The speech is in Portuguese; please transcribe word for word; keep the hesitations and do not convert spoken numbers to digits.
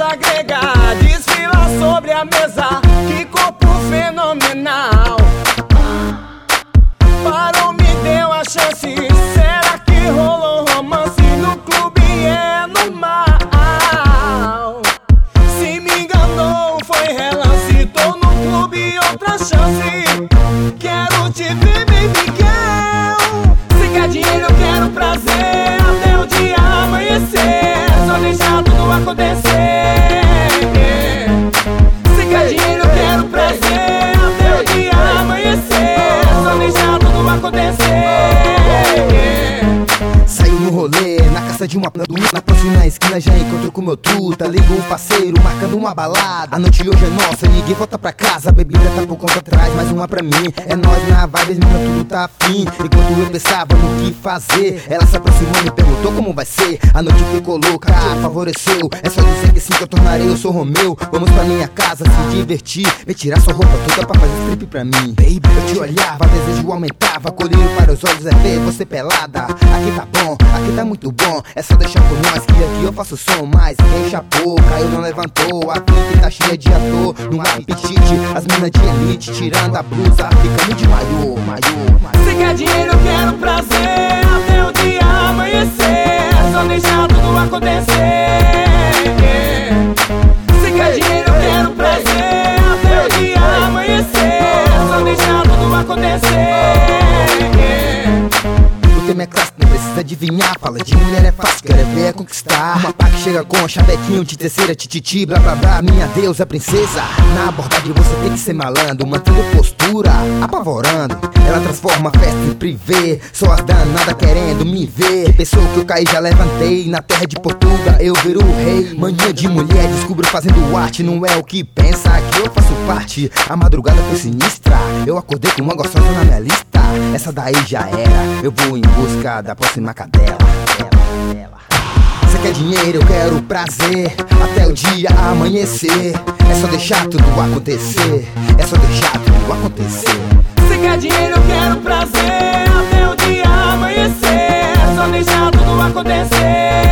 agregar, desfila sobre a mesa. Que corpo fenomenal. Parou, me deu a chance. Será que rolou romance? No clube é normal. Se me enganou foi relance. Tô no clube, outra chance. Quero te ver, baby girl. Se quer dinheiro eu quero prazer. Até o dia amanhecer, só deixar tudo acontecer. Se quer dinheiro eu quero prazer. Até o dia amanhecer, só deixar tudo acontecer. Saiu no rolê, na casa de uma planta, na próxima esquina já encontro com meu truta. Ligo o parceiro, marcando uma balada. A noite hoje é nossa, ninguém volta pra casa. A bebida tá por conta atrás, mais uma pra mim. É nós na vibe, menina, tudo tá afim. Enquanto eu pensava no que fazer, ela se aproximou e me perguntou como vai ser. A noite ficou louca, favoreceu. É só dizer que sim que eu tornarei, eu sou Romeu. Vamos pra minha casa se divertir. Me tirar sua roupa toda pra fazer strip pra mim. Baby, eu te olhava, desejo aumentava. Colírio para os olhos é ver você pelada. Aqui tá bom, aqui tá muito bom. É só deixar por nós que aqui eu faço som. Mas quem chapou, caiu, não levantou. A clipe tá cheia de ator, num apetite. As minas de elite tirando a blusa, ficando de maiô, maiô, maiô. Se quer dinheiro eu quero prazer. Até o dia amanhecer, só deixar tudo acontecer. Se quer dinheiro eu quero prazer. Até o dia amanhecer, só deixar tudo acontecer. O tema é clássico, não precisa adivinhar. Fala de mulher é fácil, quero ver é conquistar. Uma pá que chega com chavequinho de terceira, tititi, blá blá blá. Minha deusa, princesa. Na abordagem você tem que ser malandro, mantendo postura, apavorando. Ela transforma a festa em privê. Só as danadas querendo me ver. Pensou que eu caí, já levantei. Na terra de Portugal eu viro o rei. Mania de mulher, descubro fazendo arte. Não é o que pensa, que eu faço parte. A madrugada foi sinistra, eu acordei com uma gostosa na minha lista. Essa daí já era, eu vou em busca da próxima cadela. Você quer dinheiro, eu quero prazer. Até o dia amanhecer, é só deixar tudo acontecer. É só deixar tudo acontecer. Se quer dinheiro eu quero prazer. Até o dia amanhecer, é só deixar tudo acontecer.